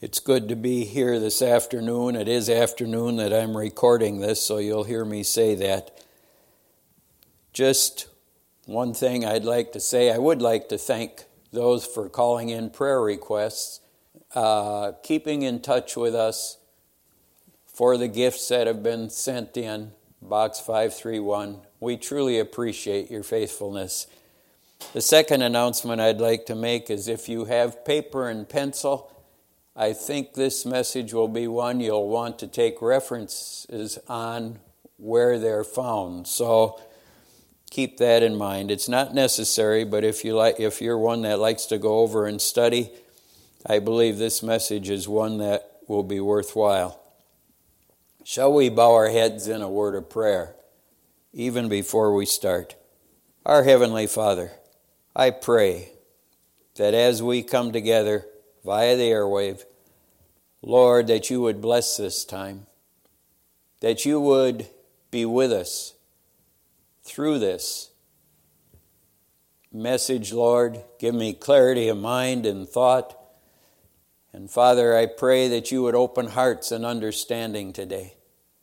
It's good to be here this afternoon. It is afternoon that I'm recording this, so you'll hear me say that. Just one thing I'd like to say. I would like to thank those for calling in prayer requests, keeping in touch with us for the gifts that have been sent in, Box 531. We truly appreciate your faithfulness. The second announcement I'd like to make is if you have paper and pencil, I think this message will be one you'll want to take references on where they're found. So keep that in mind. It's not necessary, but if you're one that likes to go over and study, I believe this message is one that will be worthwhile. Shall we bow our heads in a word of prayer, even before we start? Our Heavenly Father, I pray that as we come together via the airwave, Lord, that you would bless this time, that you would be with us through this message, Lord. Give me clarity of mind and thought. And Father, I pray that you would open hearts and understanding today.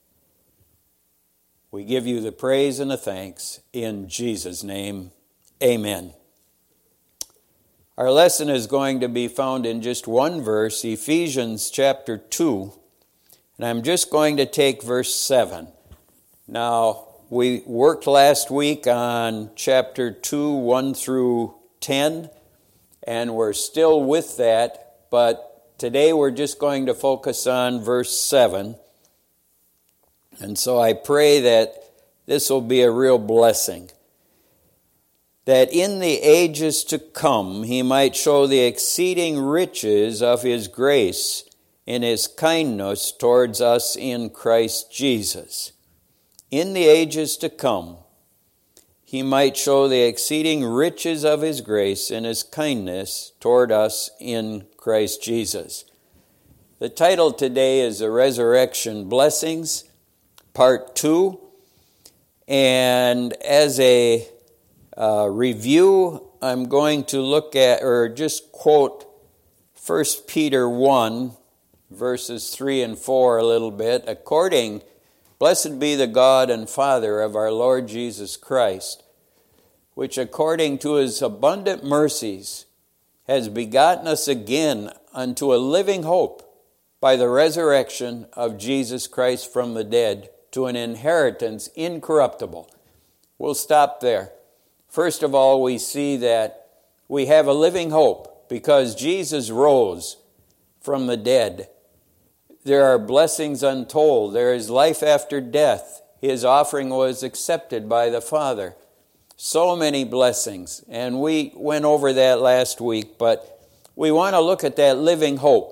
We give you the praise and the thanks in Jesus' name. Amen. Our lesson is going to be found in just one verse, Ephesians chapter 2. And I'm just going to take verse 7. Now, we worked last week on chapter 2, 1 through 10, and we're still with that, but today we're just going to focus on verse 7. And so I pray that this will be a real blessing, that in the ages to come he might show the exceeding riches of his grace in his kindness towards us in Christ Jesus. In the ages to come, he might show the exceeding riches of his grace in his kindness toward us in Christ Jesus. The title today is The Resurrection Blessings, Part 2. And as a review, I'm going to look at, or just quote 1 Peter 1, verses 3 and 4 a little bit. Blessed be the God and Father of our Lord Jesus Christ, which according to his abundant mercies has begotten us again unto a living hope by the resurrection of Jesus Christ from the dead, to an inheritance incorruptible. We'll stop there. First of all, we see that we have a living hope because Jesus rose from the dead. There are blessings untold. There is life after death. His offering was accepted by the Father. So many blessings. And we went over that last week, but we want to look at that living hope.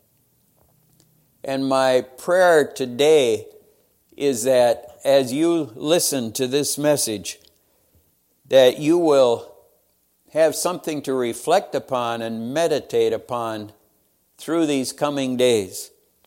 And my prayer today is that as you listen to this message, that you will have something to reflect upon and meditate upon through these coming days.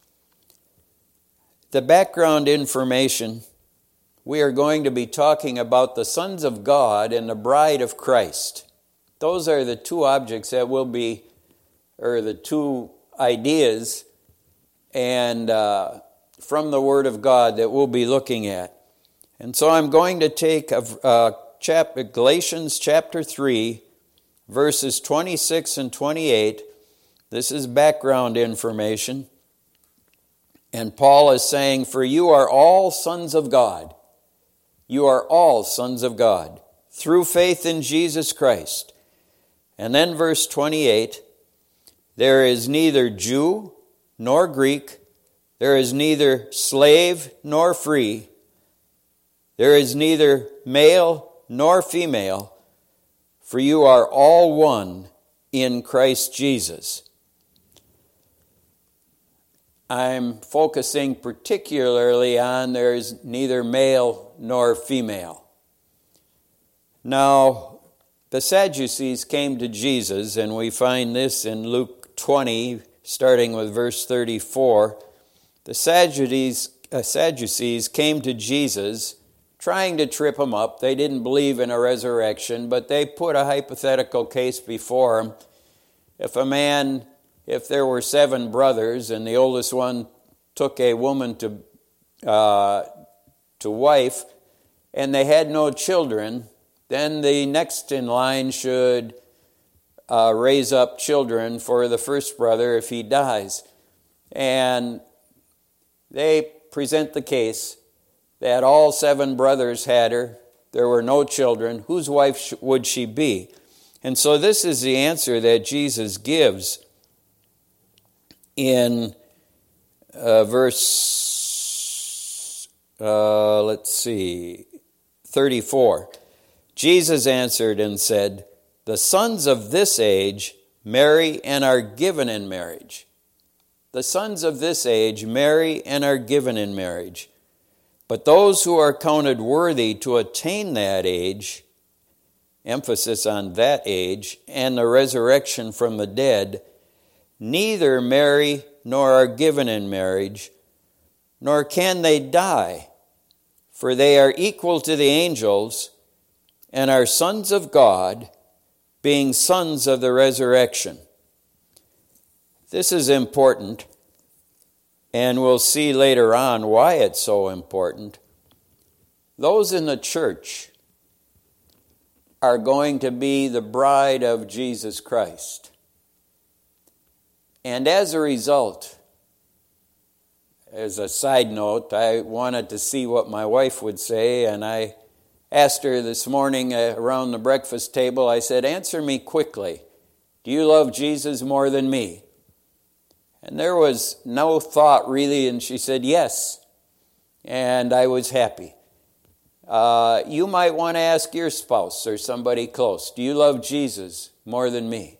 The background information, we are going to be talking about the sons of God and the bride of Christ. Those are the two objects that will be, or the two ideas, and from the Word of God that we'll be looking at. And so I'm going to take Galatians chapter 3, verses 26 and 28. This is background information. And Paul is saying, for you are all sons of God. You are all sons of God through faith in Jesus Christ. And then verse 28, there is neither Jew nor Greek, there is neither slave nor free, there is neither male nor female, for you are all one in Christ Jesus. I'm focusing particularly on there is neither male nor female. Now, the Sadducees came to Jesus, and we find this in Luke 20, starting with verse 34. The Sadducees came to Jesus trying to trip him up. They didn't believe in a resurrection, but they put a hypothetical case before him. If a man if there were 7 brothers and the oldest one took a woman to wife and they had no children, then the next in line should raise up children for the first brother if he dies. And they present the case that all 7 brothers had her. There were no children. Whose wife would she be? And so this is the answer that Jesus gives in verse 34. Jesus answered and said, "The sons of this age marry and are given in marriage." The sons of this age marry and are given in marriage. But those who are counted worthy to attain that age, emphasis on that age, and the resurrection from the dead, neither marry nor are given in marriage, nor can they die, for they are equal to the angels and are sons of God, being sons of the resurrection. This is important, and we'll see later on why it's so important. Those in the church are going to be the bride of Jesus Christ. And as a result, as a side note, I wanted to see what my wife would say, and I asked her this morning around the breakfast table, I said, "Answer me quickly. Do you love Jesus more than me?" And there was no thought really, and she said, "Yes." And I was happy. You might want to ask your spouse or somebody close, "Do you love Jesus more than me?"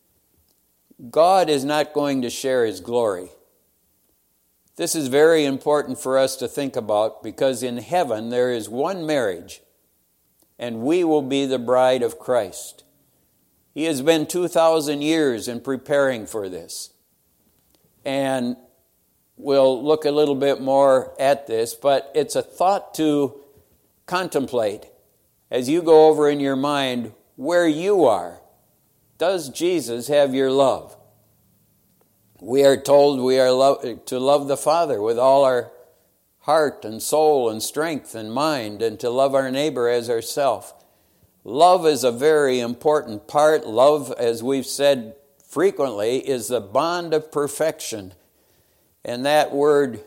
God is not going to share his glory. This is very important for us to think about, because in heaven there is one marriage, and we will be the bride of Christ. He has been 2,000 years in preparing for this. And we'll look a little bit more at this, but it's a thought to contemplate as you go over in your mind where you are. Does Jesus have your love? We are told we are to love the Father with all our heart and soul and strength and mind, and to love our neighbor as ourselves. Love is a very important part. Love, as we've said frequently, is the bond of perfection. And that word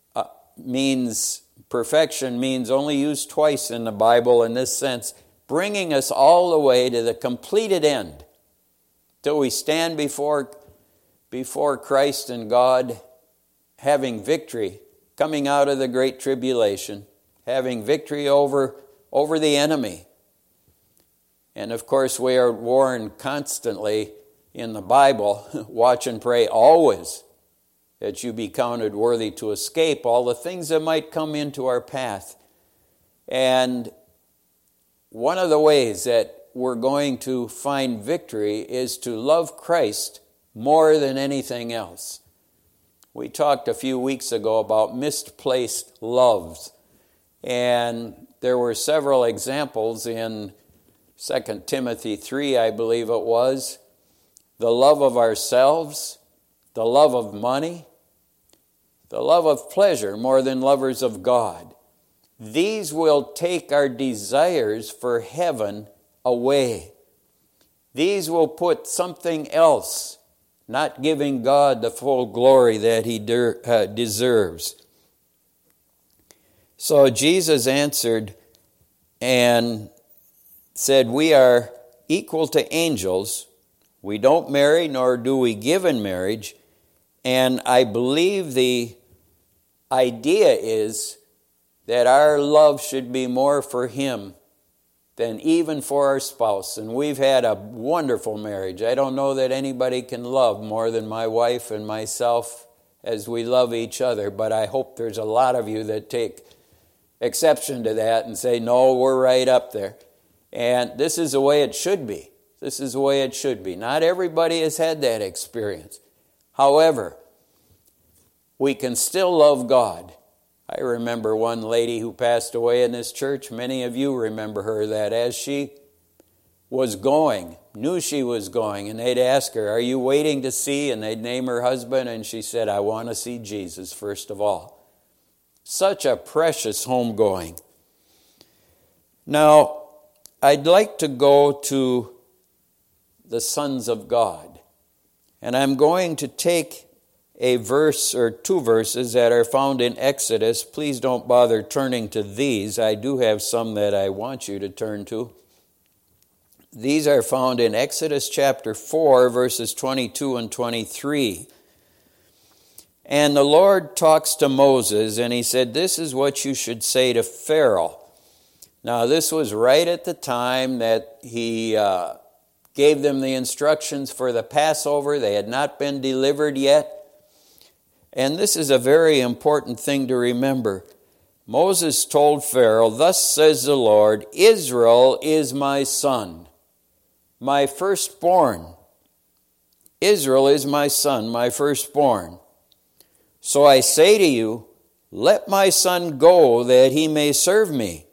means, perfection means only used twice in the Bible in this sense, bringing us all the way to the completed end, till we stand before Christ and God, having victory, coming out of the great tribulation, having victory over the enemy. And of course, we are warned constantly in the Bible, watch and pray always, that you be counted worthy to escape all the things that might come into our path. And one of the ways that we're going to find victory is to love Christ more than anything else. We talked a few weeks ago about misplaced loves, and there were several examples in 2 Timothy 3, I believe it was. The love of ourselves, the love of money, the love of pleasure more than lovers of God. These will take our desires for heaven away. These will put something else, not giving God the full glory that he deserves. So Jesus answered and said, "We are equal to angels. We don't marry, nor do we give in marriage." And I believe the idea is that our love should be more for him than even for our spouse. And we've had a wonderful marriage. I don't know that anybody can love more than my wife and myself as we love each other, but I hope there's a lot of you that take exception to that and say, "No, we're right up there." And this is the way it should be. This is the way it should be. Not everybody has had that experience. However, we can still love God. I remember one lady who passed away in this church. Many of you remember her, that as she was going, knew she was going, and they'd ask her, "Are you waiting to see?" And they'd name her husband, and she said, "I want to see Jesus first of all." Such a precious homegoing. Now, I'd like to go to the sons of God, and I'm going to take a verse or two verses that are found in Exodus. Please don't bother turning to these. I do have some that I want you to turn to. These are found in Exodus chapter 4, verses 22 and 23. And the Lord talks to Moses, and he said, "This is what you should say to Pharaoh." Now, this was right at the time that he gave them the instructions for the Passover. They had not been delivered yet. And this is a very important thing to remember. Moses told Pharaoh, "Thus says the Lord, Israel is my son, my firstborn. Israel is my son, my firstborn. So I say to you, let my son go that he may serve me.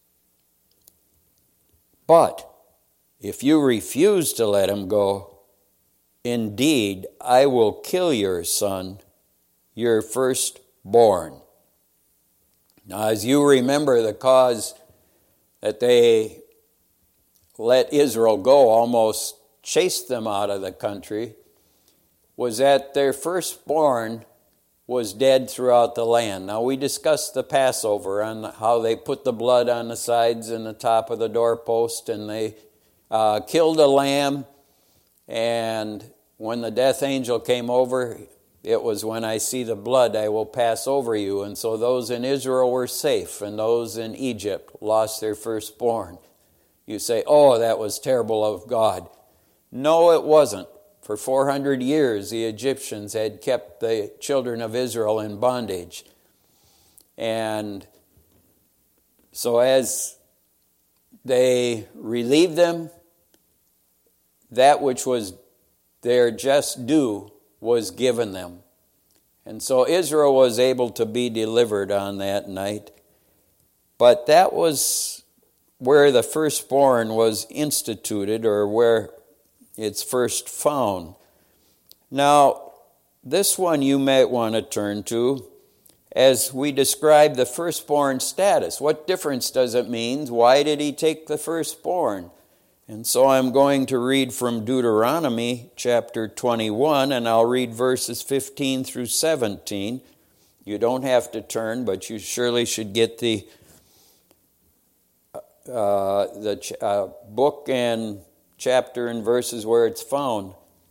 But if you refuse to let him go, indeed I will kill your son, your firstborn." Now, as you remember, the cause that they let Israel go, almost chased them out of the country, was that their firstborn was dead throughout the land. Now, we discussed the Passover on how they put the blood on the sides and the top of the doorpost, and they killed a lamb, and when the death angel came over, it was, "When I see the blood, I will pass over you." And so those in Israel were safe, and those in Egypt lost their firstborn. You say, "Oh, that was terrible of God." No, it wasn't. For 400 years, the Egyptians had kept the children of Israel in bondage. And so as they relieved them, that which was their just due was given them. And so Israel was able to be delivered on that night. But that was where the firstborn was instituted, or where it's first found. Now, this one you might want to turn to as we describe the firstborn status. What difference does it mean? Why did he take the firstborn? And so I'm going to read from Deuteronomy chapter 21, and I'll read verses 15 through 17. You don't have to turn, but you surely should get the book and chapter and verses where it's found.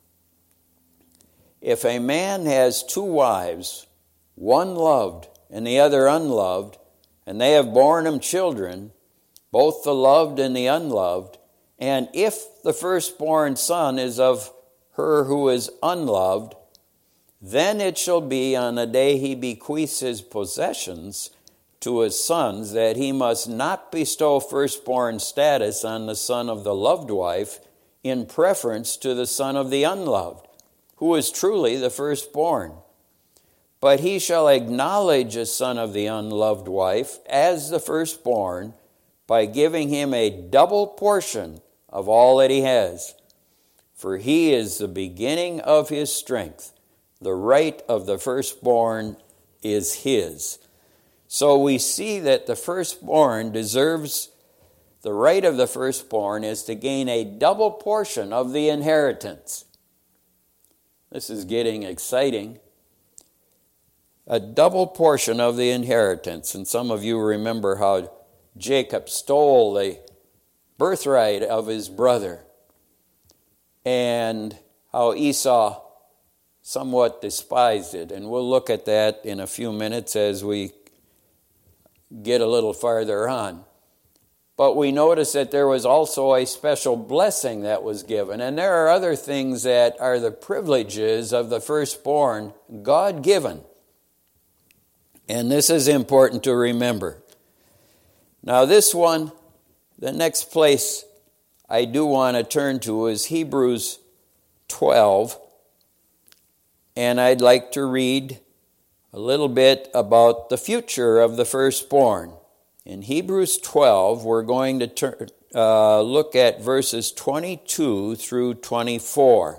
"If a man has two wives, one loved and the other unloved, and they have borne him children, both the loved and the unloved, and if the firstborn son is of her who is unloved, then it shall be on the day he bequeaths his possessions to his sons that he must not bestow firstborn status on the son of the loved wife in preference to the son of the unloved, who is truly the firstborn. But he shall acknowledge a son of the unloved wife as the firstborn by giving him a double portion of all that he has. For he is the beginning of his strength. The right of the firstborn is his." So we see that the firstborn deserves, the right of the firstborn is to gain a double portion of the inheritance. This is getting exciting. A double portion of the inheritance. And some of you remember how Jacob stole the birthright of his brother, and how Esau somewhat despised it. And we'll look at that in a few minutes as we get a little farther on. But we notice that there was also a special blessing that was given. And there are other things that are the privileges of the firstborn, God-given. And this is important to remember. Now this one, the next place I do want to turn to is Hebrews 12. And I'd like to read a little bit about the future of the firstborn. In Hebrews 12, we're going to look at verses 22 through 24.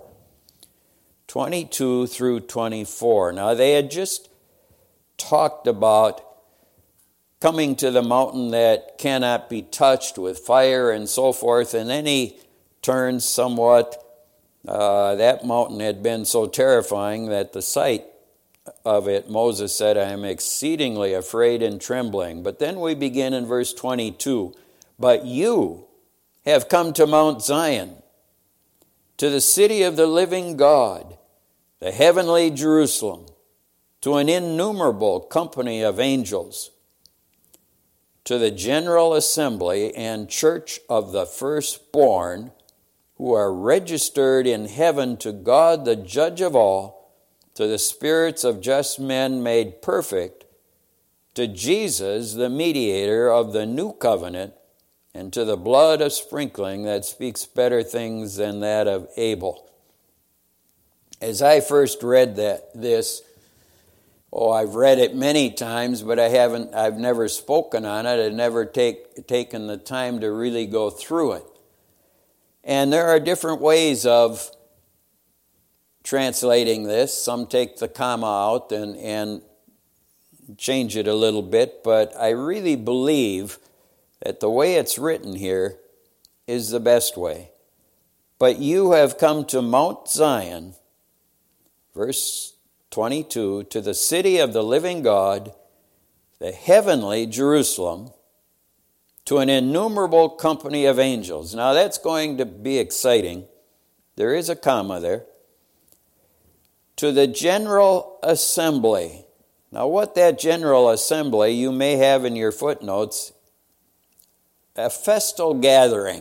22 through 24. Now, they had just talked about coming to the mountain that cannot be touched with fire and so forth, and then he turns somewhat. That mountain had been so terrifying that the sight of it, Moses said, I am exceedingly afraid and trembling. But then we begin in verse 22. But you have come to Mount Zion, to the city of the living God, the heavenly Jerusalem, to an innumerable company of angels, to the general assembly and church of the firstborn who are registered in heaven, to God the judge of all, to the spirits of just men made perfect, to Jesus the mediator of the new covenant, and to the blood of sprinkling that speaks better things than that of Abel. As I first read this, I've read it many times, but I've never spoken on it. I've never taken the time to really go through it. And there are different ways of translating this. Some take the comma out and change it a little bit, but I really believe that the way it's written here is the best way. But you have come to Mount Zion, verse 22, to the city of the living God, the heavenly Jerusalem, to an innumerable company of angels. Now that's going to be exciting. There is a comma there. To the general assembly. Now what that general assembly, you may have in your footnotes, a festal gathering.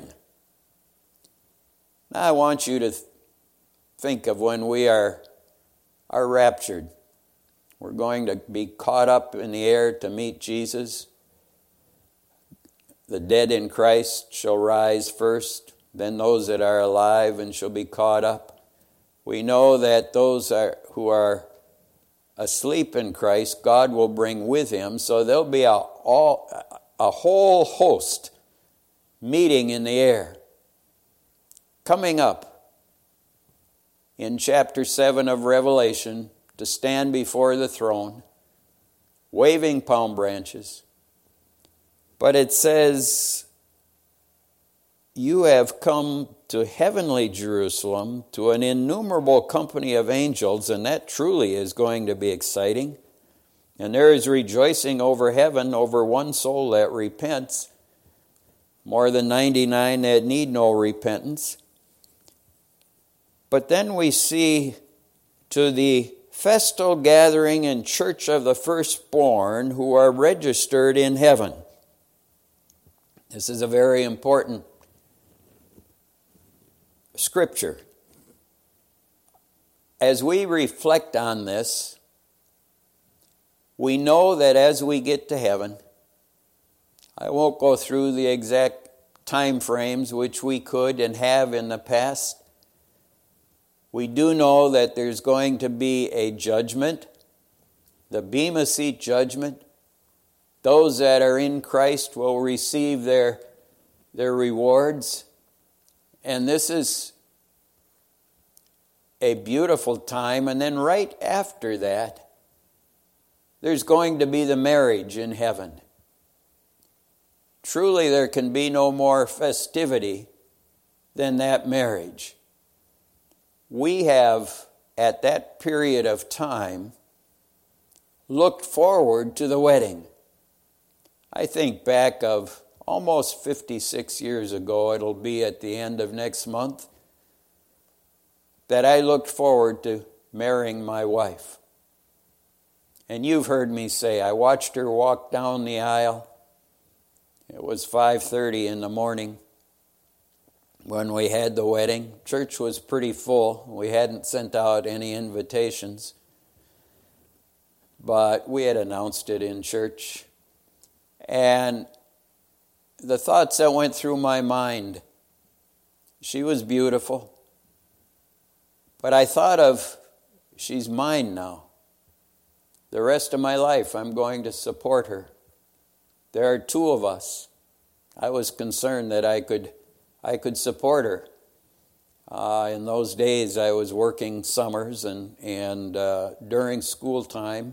Now I want you to think of when we are raptured. We're going to be caught up in the air to meet Jesus. The dead in Christ shall rise first, then those that are alive and shall be caught up. We know that those who are asleep in Christ, God will bring with him, so there'll be a whole host meeting in the air. Coming up in chapter 7 of Revelation to stand before the throne, waving palm branches. But it says, you have come to heavenly Jerusalem, to an innumerable company of angels, and that truly is going to be exciting. And there is rejoicing over heaven over one soul that repents, more than 99 that need no repentance. But then we see to the festal gathering and church of the firstborn who are registered in heaven. This is a very important scripture. As we reflect on this, we know that as we get to heaven, I won't go through the exact time frames which we could and have in the past. We do know that there's going to be a judgment, the Bema Seat judgment. Those that are in Christ will receive their rewards. And this is a beautiful time. And then right after that, there's going to be the marriage in heaven. Truly, there can be no more festivity than that marriage. We have, at that period of time, looked forward to the wedding. I think back of almost 56 years ago, it'll be at the end of next month, that I looked forward to marrying my wife. And you've heard me say, I watched her walk down the aisle. It was 5:30 in the morning when we had the wedding. Church was pretty full. We hadn't sent out any invitations, but we had announced it in church. And the thoughts that went through my mind, she was beautiful, but I thought of, she's mine now. The rest of my life, I'm going to support her. There are two of us. I was concerned that I could support her. In those days, I was working summers and during school time.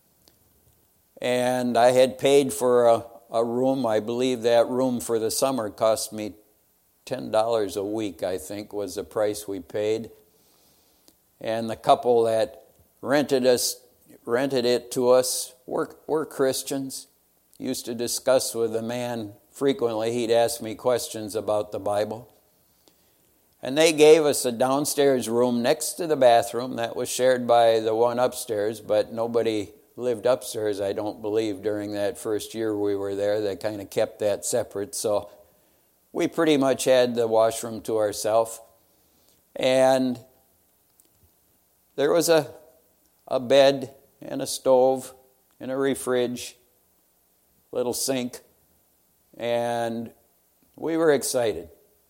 And I had paid for a room. I believe that room for the summer cost me $10 a week, I think, was the price we paid. And the couple that rented it to us were Christians. Used to discuss with the man frequently. He'd ask me questions about the Bible. And they gave us a downstairs room next to the bathroom that was shared by the one upstairs, but nobody lived upstairs, I don't believe, during that first year we were there. They kind of kept that separate. So we pretty much had the washroom to ourselves. And there was a bed and a stove and a fridge, little sink, and we were excited.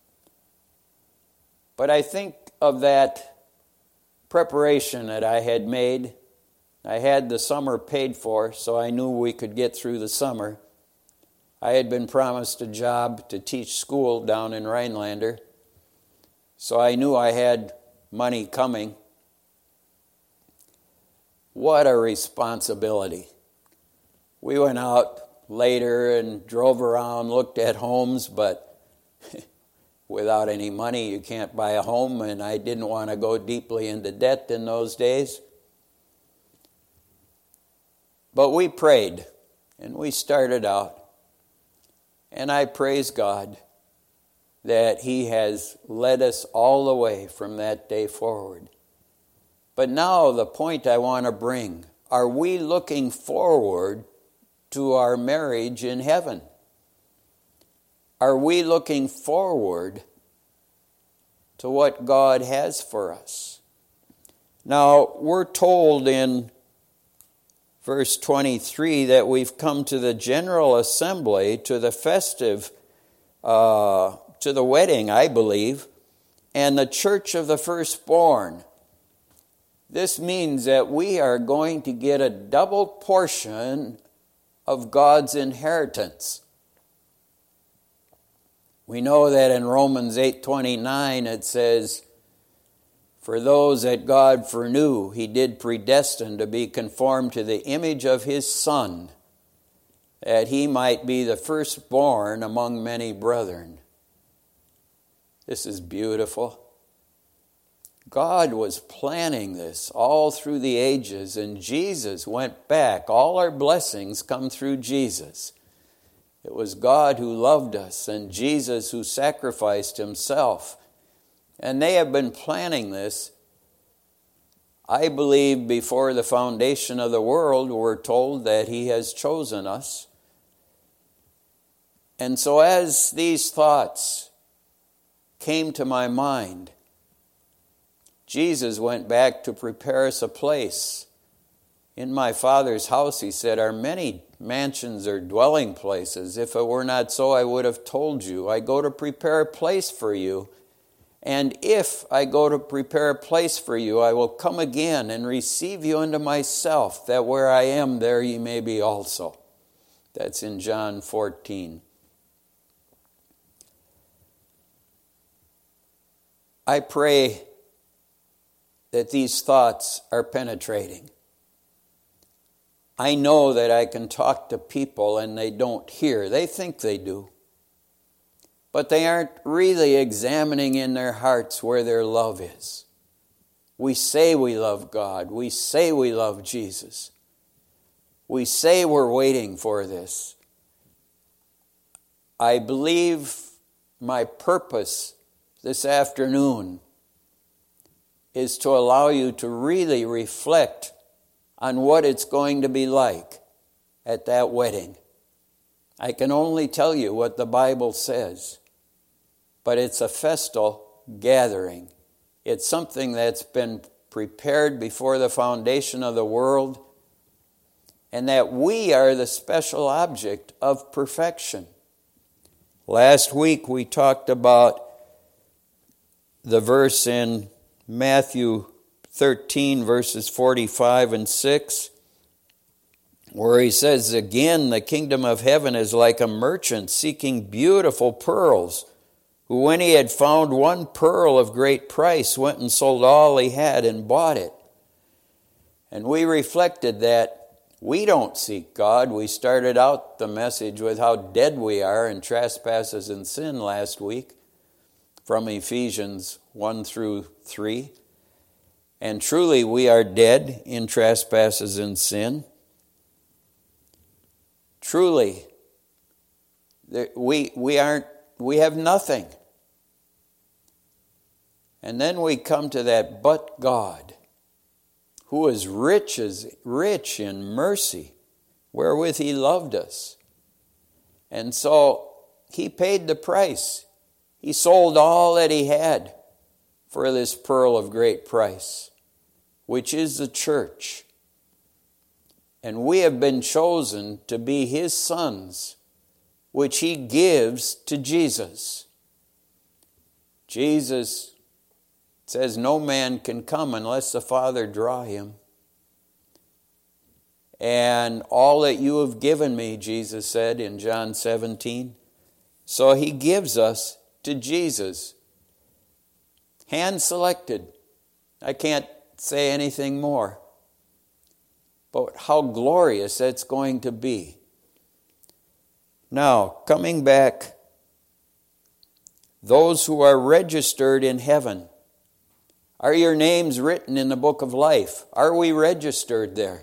But I think of that preparation that I had made. I had the summer paid for, so I knew we could get through the summer. I had been promised a job to teach school down in Rhinelander, so I knew I had money coming. What a responsibility. We went out later and drove around, looked at homes, but without any money, you can't buy a home, and I didn't want to go deeply into debt in those days. But we prayed, and we started out, and I praise God that He has led us all the way from that day forward. But now the point I want to bring, are we looking forward to our marriage in heaven? Are we looking forward to what God has for us? Now, we're told in verse 23 that we've come to the general assembly, to the festive, to the wedding, I believe, and the church of the firstborn. This means that we are going to get a double portion of God's inheritance. We know that in Romans 8:29 it says, "For those that God foreknew, He did predestine to be conformed to the image of His Son, that He might be the firstborn among many brethren." This is beautiful. God was planning this all through the ages, and Jesus went back. All our blessings come through Jesus. It was God who loved us and Jesus who sacrificed Himself. And they have been planning this, I believe, before the foundation of the world. We're told that He has chosen us. And so as these thoughts came to my mind, Jesus went back to prepare us a place. In my Father's house, He said, are many mansions or dwelling places. If it were not so, I would have told you. I go to prepare a place for you. And if I go to prepare a place for you, I will come again and receive you unto myself, that where I am, there ye may be also. That's in John 14. I pray that these thoughts are penetrating. I know that I can talk to people and they don't hear. They think they do. But they aren't really examining in their hearts where their love is. We say we love God. We say we love Jesus. We say we're waiting for this. I believe my purpose this afternoon is to allow you to really reflect on what it's going to be like at that wedding. I can only tell you what the Bible says, but it's a festal gathering. It's something that's been prepared before the foundation of the world, and that we are the special object of perfection. Last week we talked about the verse in Matthew 13, verses 45 and 6. where he says again, the kingdom of heaven is like a merchant seeking beautiful pearls, who when he had found one pearl of great price, went and sold all he had and bought it. And we reflected that we don't seek God. We started out the message with how dead we are in trespasses and sin last week from Ephesians 1 through 3. And truly we are dead in trespasses and sin. Truly, we have nothing. And then we come to that but God, who is rich in mercy, wherewith he loved us. And so he paid the price. He sold all that he had for this pearl of great price, which is the church. And we have been chosen to be his sons, which he gives to Jesus. Jesus says no man can come unless the Father draw him. And all that you have given me, Jesus said in John 17. So he gives us to Jesus. Hand selected. I can't say anything more. But how glorious that's going to be. Now, coming back, those who are registered in heaven, are your names written in the book of life? Are we registered there?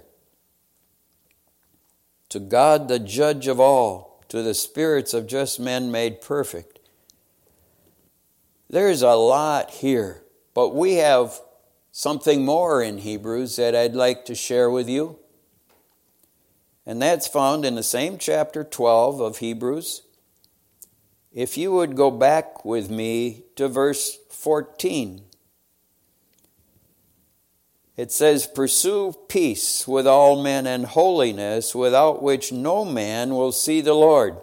To God, the judge of all, to the spirits of just men made perfect. There's a lot here, but we have something more in Hebrews that I'd like to share with you. And that's found in the same chapter 12 of Hebrews. If you would go back with me to verse 14. It says, pursue peace with all men and holiness, without which no man will see the Lord.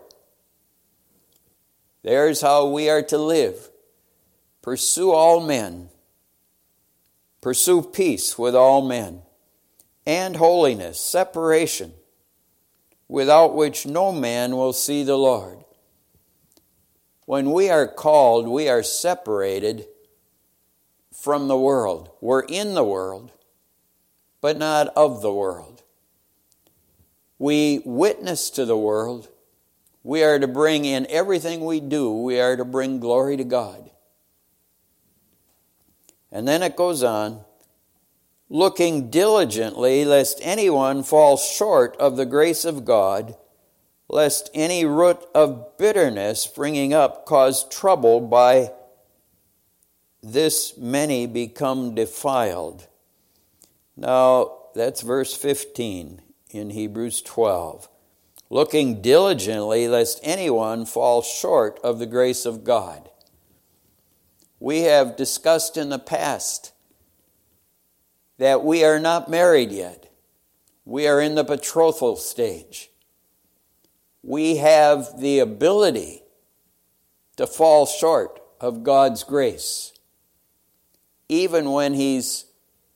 There's how we are to live. Pursue all men. Pursue peace with all men. And holiness, separation, without which no man will see the Lord. When we are called, we are separated from the world. We're in the world, but not of the world. We witness to the world. We are to bring in everything we do, we are to bring glory to God. And then it goes on, looking diligently lest anyone fall short of the grace of God, lest any root of bitterness springing up cause trouble, by this many become defiled. Now, that's verse 15 in Hebrews 12. Looking diligently lest anyone fall short of the grace of God. We have discussed in the past that we are not married yet. We are in the betrothal stage. We have the ability to fall short of God's grace, even when He's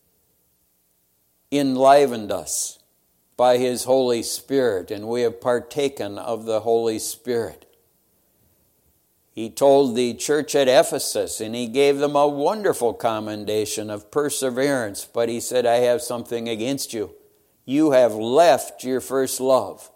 enlivened us by His Holy Spirit, and we have partaken of the Holy Spirit. He told the church at Ephesus, and He gave them a wonderful commendation of perseverance, but He said, I have something against you. You have left your first love.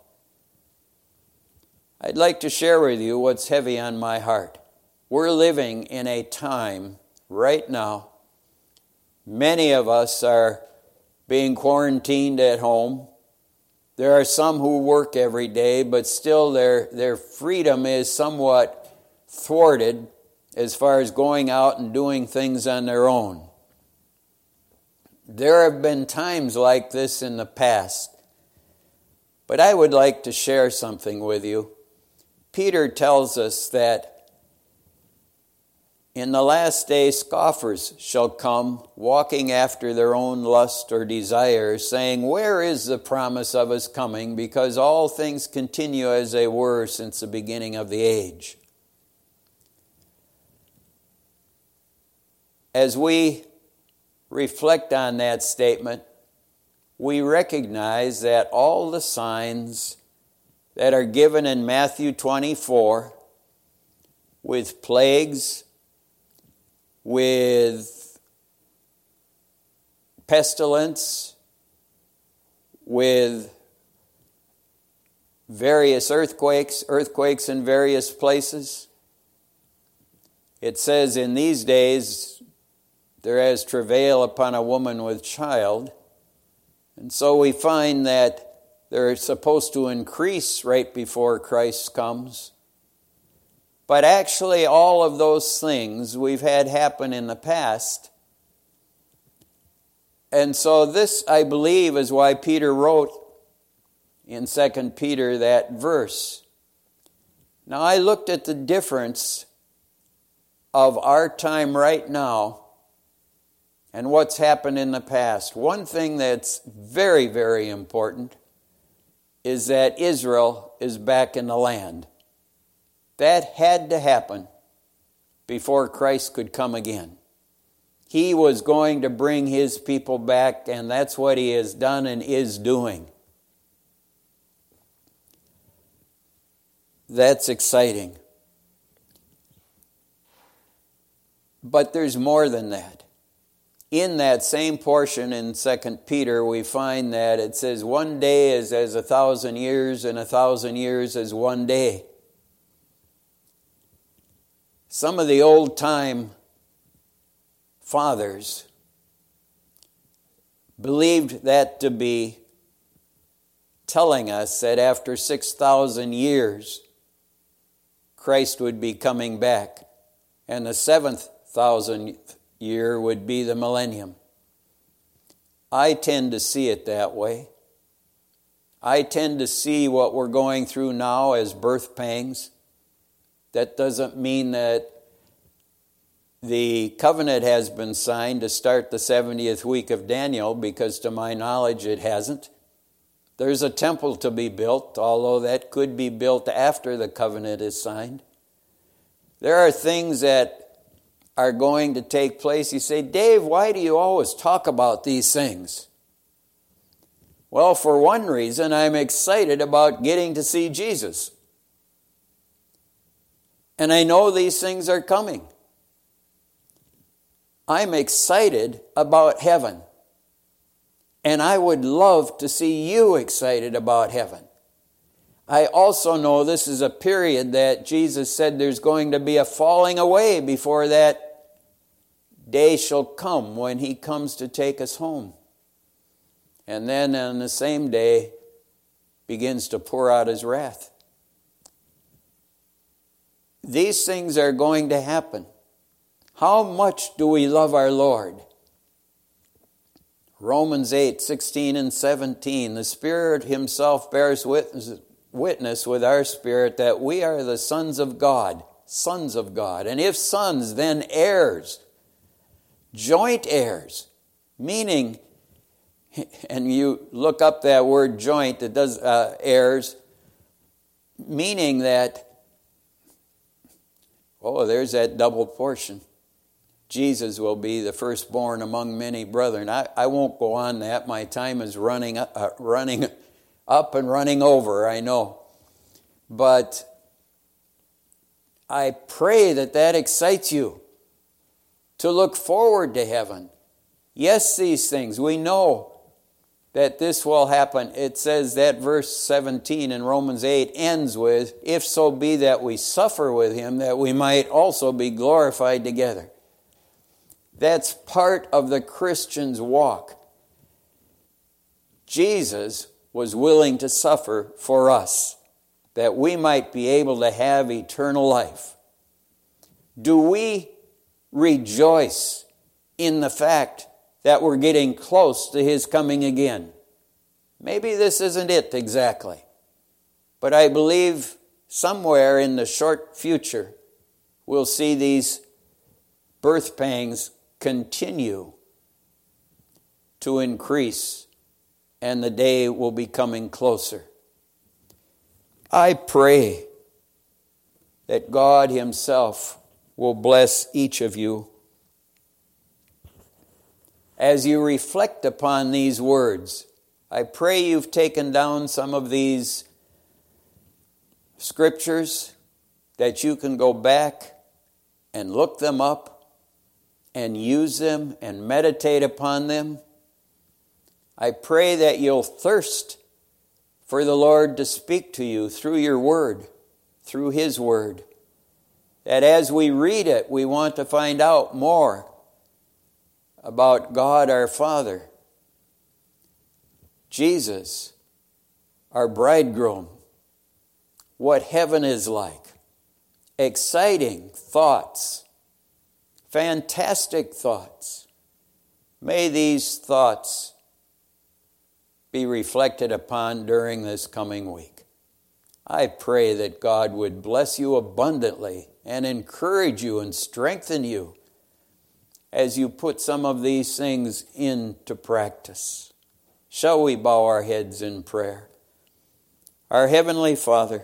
I'd like to share with you what's heavy on my heart. We're living in a time right now. Many of us are being quarantined at home. There are some who work every day, but still their freedom is somewhat thwarted as far as going out and doing things on their own. There have been times like this in the past, but I would like to share something with you. Peter tells us that in the last day scoffers shall come, walking after their own lust or desire, saying, where is the promise of His coming? Because all things continue as they were since the beginning of the age. As we reflect on that statement, we recognize that all the signs that are given in Matthew 24, with plagues, with pestilence, with various earthquakes in various places. It says, in these days there is travail upon a woman with child. And so we find that they're supposed to increase right before Christ comes. But actually all of those things we've had happen in the past. And so this, I believe, is why Peter wrote in 2 Peter that verse. Now I looked at the difference of our time right now and what's happened in the past. One thing that's very, very important is that Israel is back in the land. That had to happen before Christ could come again. He was going to bring his people back, and that's what he has done and is doing. That's exciting. But there's more than that. In that same portion in 2 Peter, we find that it says, 1 day is as 1,000 years, and 1,000 years as 1 day. Some of the old-time fathers believed that to be telling us that after 6,000 years, Christ would be coming back, and the 7,000th year would be the millennium. I tend to see it that way. I tend to see what we're going through now as birth pangs. That doesn't mean that the covenant has been signed to start the 70th week of Daniel, because to my knowledge it hasn't. There's a temple to be built, although that could be built after the covenant is signed. There are things that are going to take place. You say, Dave, why do you always talk about these things? Well, for one reason, I'm excited about getting to see Jesus. And I know these things are coming. I'm excited about heaven. And I would love to see you excited about heaven. I also know this is a period that Jesus said there's going to be a falling away before that day shall come when he comes to take us home. And then on the same day begins to pour out his wrath. These things are going to happen. How much do we love our Lord? Romans 8:16 and 17. The Spirit himself bears witness with our spirit that we are the sons of God. Sons of God. And if sons, then heirs. Joint heirs. Meaning, and you look up that word joint, it does heirs. Meaning that, there's that double portion. Jesus will be the firstborn among many brethren. I won't go on that. My time is running up and running over, I know. But I pray that excites you to look forward to heaven. Yes, these things. We know that this will happen. It says that verse 17 in Romans 8 ends with, if so be that we suffer with him, that we might also be glorified together. That's part of the Christian's walk. Jesus was willing to suffer for us, that we might be able to have eternal life. Do we rejoice in the fact that we're getting close to his coming again? Maybe this isn't it exactly, but I believe somewhere in the short future we'll see these birth pangs continue to increase, and the day will be coming closer. I pray that God himself will bless each of you as you reflect upon these words I pray you've taken down some of these scriptures, that you can go back and look them up and use them and meditate upon them. I pray that you'll thirst for the Lord to speak to you through your word, through His word. That as we read it, we want to find out more about God our Father, Jesus, our bridegroom, what heaven is like, exciting thoughts, fantastic thoughts. May these thoughts be reflected upon during this coming week. I pray that God would bless you abundantly and encourage you and strengthen you as you put some of these things into practice. Shall we bow our heads in prayer? Our Heavenly Father,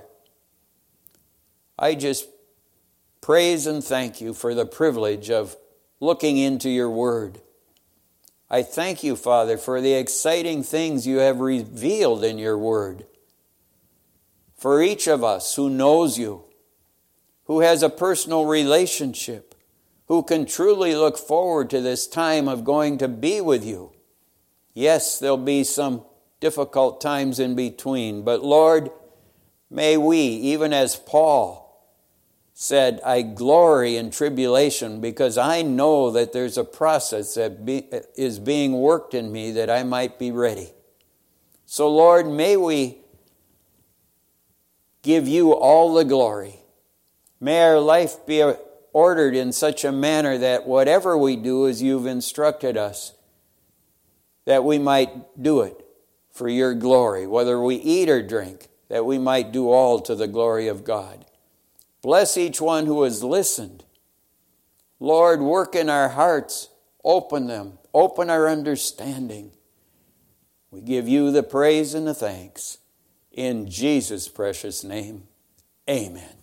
I just praise and thank you for the privilege of looking into your word. I thank you, Father, for the exciting things you have revealed in your word. For each of us who knows you, who has a personal relationship, who can truly look forward to this time of going to be with you. Yes, there'll be some difficult times in between, but Lord, may we, even as Paul said, I glory in tribulation because I know that there's a process that is being worked in me that I might be ready. So Lord, may we give you all the glory. May our life be ordered in such a manner that whatever we do as you've instructed us, that we might do it for your glory. Whether we eat or drink, that we might do all to the glory of God. Bless each one who has listened. Lord, work in our hearts. Open them. Open our understanding. We give you the praise and the thanks. In Jesus' precious name, amen.